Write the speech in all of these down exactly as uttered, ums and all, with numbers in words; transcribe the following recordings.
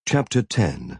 Chapter ten.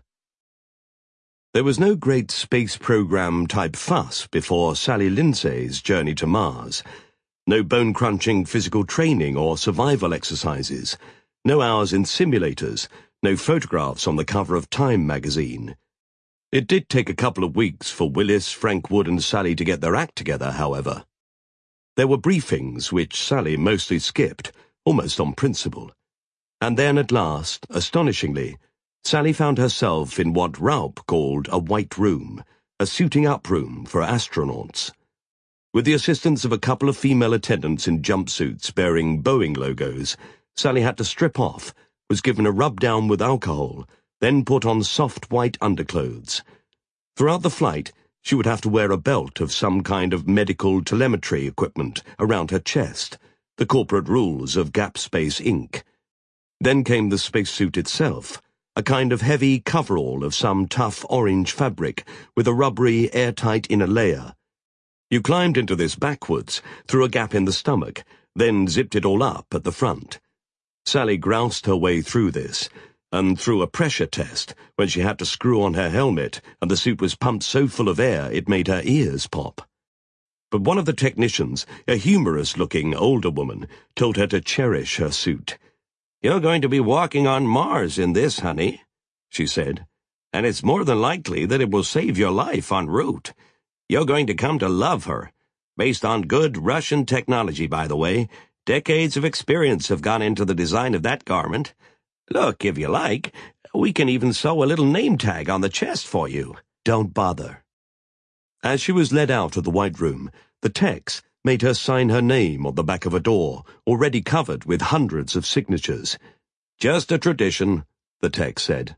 There was no great space program-type fuss before Sally Lindsay's journey to Mars. No bone-crunching physical training or survival exercises. No hours in simulators. No photographs on the cover of Time magazine. It did take a couple of weeks for Willis, Frank Wood and Sally to get their act together, however. There were briefings which Sally mostly skipped, almost on principle. And then at last, astonishingly, Sally found herself in what Raup called a white room, a suiting-up room for astronauts. With the assistance of a couple of female attendants in jumpsuits bearing Boeing logos, Sally had to strip off, was given a rub-down with alcohol, then put on soft white underclothes. Throughout the flight, she would have to wear a belt of some kind of medical telemetry equipment around her chest, the corporate rules of Gap Space Incorporated. Then came the spacesuit itself, a kind of heavy coverall of some tough orange fabric with a rubbery, airtight inner layer. You climbed into this backwards, through a gap in the stomach, then zipped it all up at the front. Sally groused her way through this, and through a pressure test when she had to screw on her helmet and the suit was pumped so full of air it made her ears pop. But one of the technicians, a humorous-looking older woman, told her to cherish her suit. "You're going to be walking on Mars in this, honey," she said, "and it's more than likely that it will save your life en route. You're going to come to love her. Based on good Russian technology, by the way. Decades of experience have gone into the design of that garment. Look, if you like, we can even sew a little name tag on the chest for you." "Don't bother." As she was led out of the White Room, the techs made her sign her name on the back of a door, already covered with hundreds of signatures. "Just a tradition," the tech said.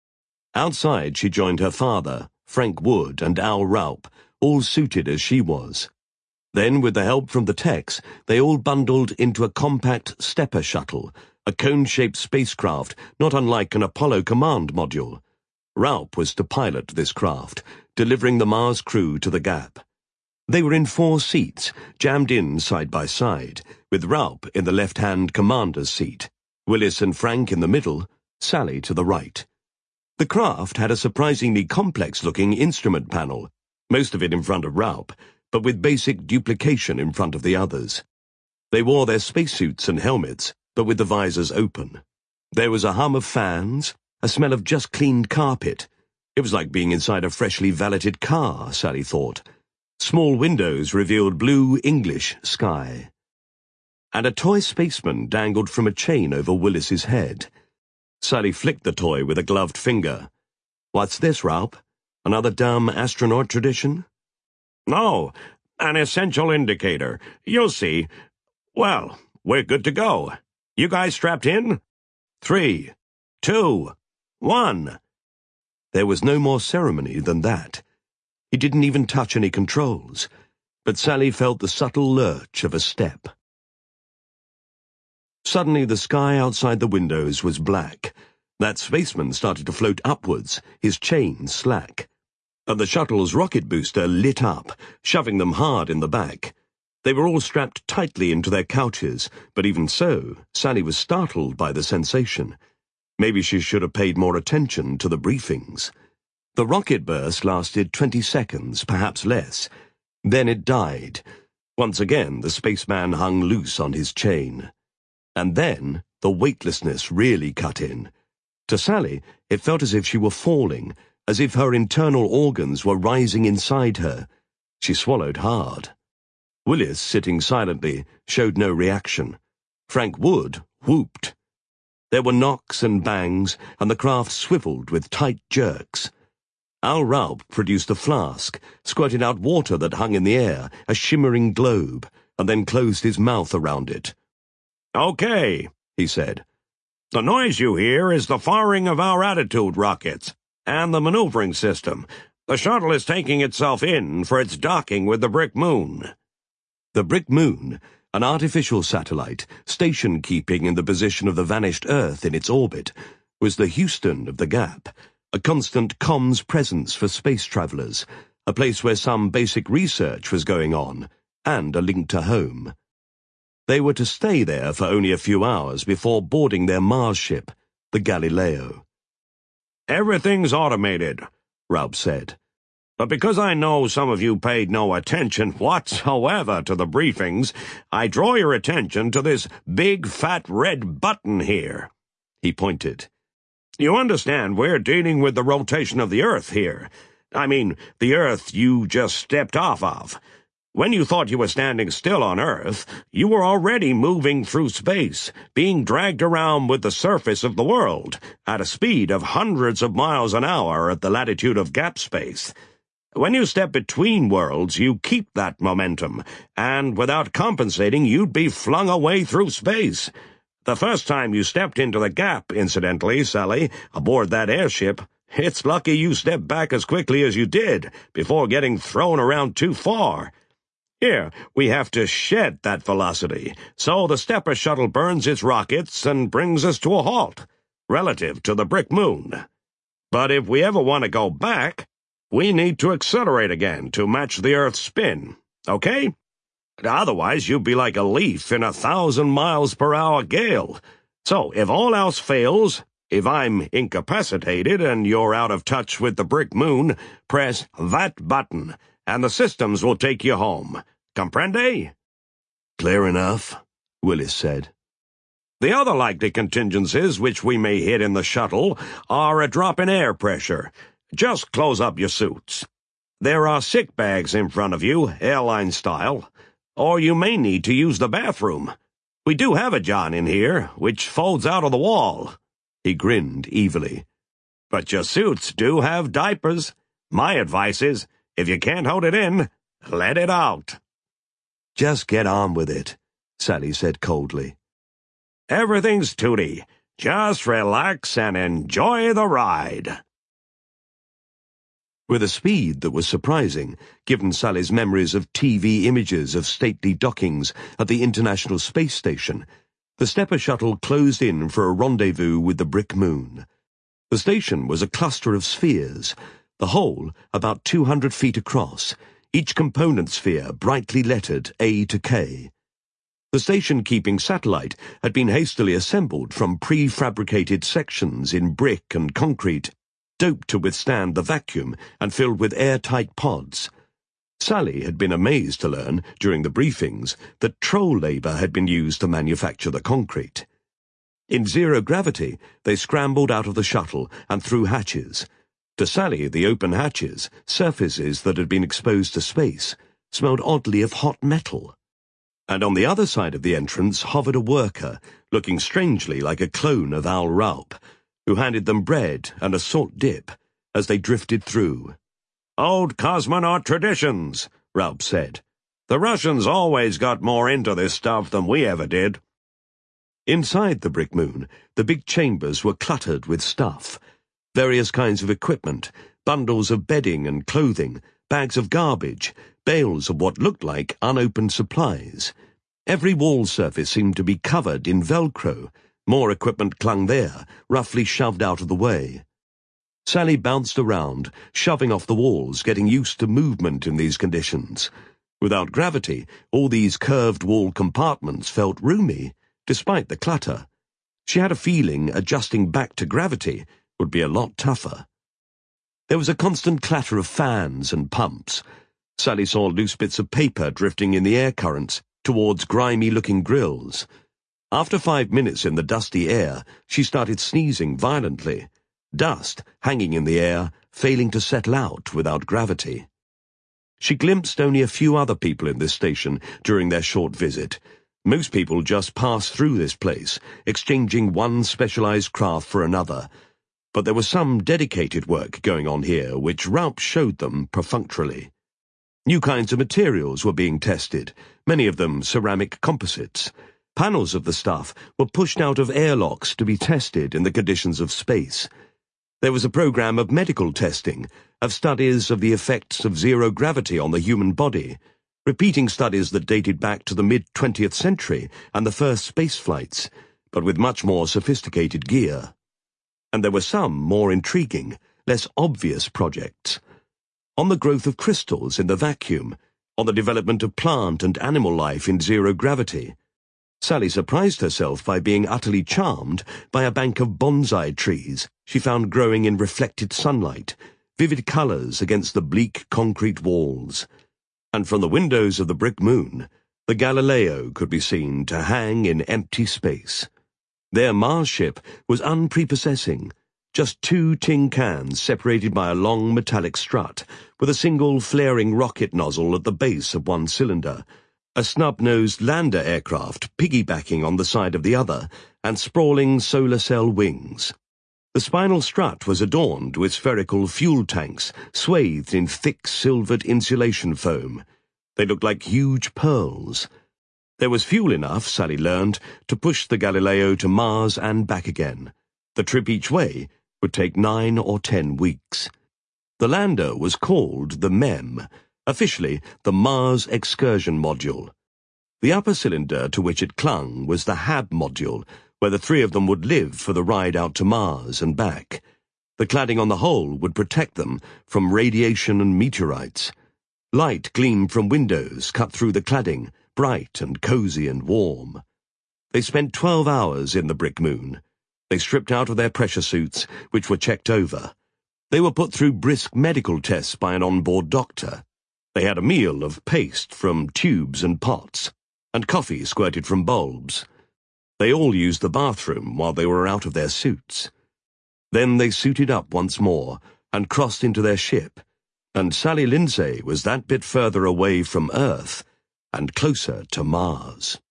Outside she joined her father, Frank Wood, and Al Raup, all suited as she was. Then, with the help from the techs, they all bundled into a compact stepper shuttle, a cone-shaped spacecraft not unlike an Apollo command module. Raup was to pilot this craft, delivering the Mars crew to the Gap. They were in four seats, jammed in side by side, with Raup in the left-hand commander's seat, Willis and Frank in the middle, Sally to the right. The craft had a surprisingly complex-looking instrument panel, most of it in front of Raup, but with basic duplication in front of the others. They wore their spacesuits and helmets, but with the visors open. There was a hum of fans, a smell of just-cleaned carpet. It was like being inside a freshly valeted car, Sally thought. Small windows revealed blue English sky. And a toy spaceman dangled from a chain over Willis's head. Sally flicked the toy with a gloved finger. "What's this, Raup? Another dumb astronaut tradition?" "No, an essential indicator. You'll see. Well, we're good to go. You guys strapped in? Three, two, one." There was no more ceremony than that. He didn't even touch any controls, but Sally felt the subtle lurch of a step. Suddenly the sky outside the windows was black. That spaceman started to float upwards, his chain slack. And the shuttle's rocket booster lit up, shoving them hard in the back. They were all strapped tightly into their couches, but even so, Sally was startled by the sensation. Maybe she should have paid more attention to the briefings. The rocket burst lasted twenty seconds, perhaps less. Then it died. Once again, the spaceman hung loose on his chain. And then, the weightlessness really cut in. To Sally, it felt as if she were falling, as if her internal organs were rising inside her. She swallowed hard. Willis, sitting silently, showed no reaction. Frank Wood whooped. There were knocks and bangs, and the craft swiveled with tight jerks. Al Raup produced a flask, squirted out water that hung in the air, a shimmering globe, and then closed his mouth around it. "Okay," he said. "The noise you hear is the firing of our Attitude rockets and the maneuvering system. The shuttle is taking itself in for its docking with the Brick Moon." The Brick Moon, an artificial satellite, station-keeping in the position of the vanished Earth in its orbit, was the Houston of the Gap, a constant comms presence for space travelers, a place where some basic research was going on, and a link to home. They were to stay there for only a few hours before boarding their Mars ship, the Galileo. Everything's automated, Raup said. But because I know some of you paid no attention whatsoever to the briefings, I draw your attention to this big fat red button here. He pointed. You understand we're dealing with the rotation of the Earth here. I mean, the Earth you just stepped off of. When you thought you were standing still on Earth, you were already moving through space, being dragged around with the surface of the world, at a speed of hundreds of miles an hour at the latitude of gap space. When you step between worlds, you keep that momentum, and without compensating, you'd be flung away through space. The first time you stepped into the gap, incidentally, Sally, aboard that airship, it's lucky you stepped back as quickly as you did, before getting thrown around too far. Here, we have to shed that velocity, so the Stepper shuttle burns its rockets and brings us to a halt, relative to the brick moon. But if we ever want to go back, we need to accelerate again to match the Earth's spin, okay? Otherwise, you'd be like a leaf in a thousand miles per hour gale. So, if all else fails, if I'm incapacitated and you're out of touch with the brick moon, press that button, and the systems will take you home. Comprende? Clear enough, Willis said. The other likely contingencies which we may hit in the shuttle are a drop in air pressure. Just close up your suits. There are sick bags in front of you, airline style, or you may need to use the bathroom. We do have a john in here, which folds out of the wall. He grinned evilly. But your suits do have diapers. My advice is, if you can't hold it in, let it out. Just get on with it, Sally said coldly. Everything's tooty. Just relax and enjoy the ride. With a speed that was surprising, given Sally's memories of T V images of stately dockings at the International Space Station, the Stepper shuttle closed in for a rendezvous with the brick moon. The station was a cluster of spheres, the whole about two hundred feet across, each component sphere brightly lettered A to K. The station-keeping satellite had been hastily assembled from prefabricated sections in brick and concrete, doped to withstand the vacuum and filled with airtight pods. Sally had been amazed to learn, during the briefings, that troll labour had been used to manufacture the concrete. In zero gravity, they scrambled out of the shuttle and through hatches. To Sally, the open hatches, surfaces that had been exposed to space, smelled oddly of hot metal. And on the other side of the entrance hovered a worker, looking strangely like a clone of Al Raup, who handed them bread and a salt dip as they drifted through. Old cosmonaut traditions, Raup said. The Russians always got more into this stuff than we ever did. Inside the brick moon, the big chambers were cluttered with stuff. Various kinds of equipment, bundles of bedding and clothing, bags of garbage, bales of what looked like unopened supplies. Every wall surface seemed to be covered in Velcro. More equipment clung there, roughly shoved out of the way. Sally bounced around, shoving off the walls, getting used to movement in these conditions. Without gravity, all these curved wall compartments felt roomy, despite the clutter. She had a feeling adjusting back to gravity would be a lot tougher. There was a constant clatter of fans and pumps. Sally saw loose bits of paper drifting in the air currents towards grimy-looking grills. After five minutes in the dusty air, she started sneezing violently. Dust, hanging in the air, failing to settle out without gravity. She glimpsed only a few other people in this station during their short visit. Most people just passed through this place, exchanging one specialized craft for another. But there was some dedicated work going on here which Raup showed them perfunctorily. New kinds of materials were being tested, many of them ceramic composites. Panels of the stuff were pushed out of airlocks to be tested in the conditions of space. There was a program of medical testing, of studies of the effects of zero gravity on the human body, repeating studies that dated back to the mid-twentieth century and the first space flights, but with much more sophisticated gear. And there were some more intriguing, less obvious projects. On the growth of crystals in the vacuum, on the development of plant and animal life in zero gravity. Sally surprised herself by being utterly charmed by a bank of bonsai trees she found growing in reflected sunlight, vivid colours against the bleak concrete walls. And from the windows of the brick moon, the Galileo could be seen to hang in empty space. Their Mars ship was unprepossessing, just two tin cans separated by a long metallic strut, with a single flaring rocket nozzle at the base of one cylinder, a snub-nosed lander aircraft piggybacking on the side of the other, and sprawling solar cell wings. The spinal strut was adorned with spherical fuel tanks, swathed in thick silvered insulation foam. They looked like huge pearls. There was fuel enough, Sally learned, to push the Galileo to Mars and back again. The trip each way would take nine or ten weeks. The lander was called the MEM, officially the Mars Excursion Module. The upper cylinder to which it clung was the HAB module, where the three of them would live for the ride out to Mars and back. The cladding on the hull would protect them from radiation and meteorites. Light gleamed from windows cut through the cladding, bright and cosy and warm. They spent twelve hours in the brick moon. They stripped out of their pressure suits, which were checked over. They were put through brisk medical tests by an on-board doctor. They had a meal of paste from tubes and pots, and coffee squirted from bulbs. They all used the bathroom while they were out of their suits. Then they suited up once more and crossed into their ship, and Sally Lindsay was that bit further away from Earth and closer to Mars.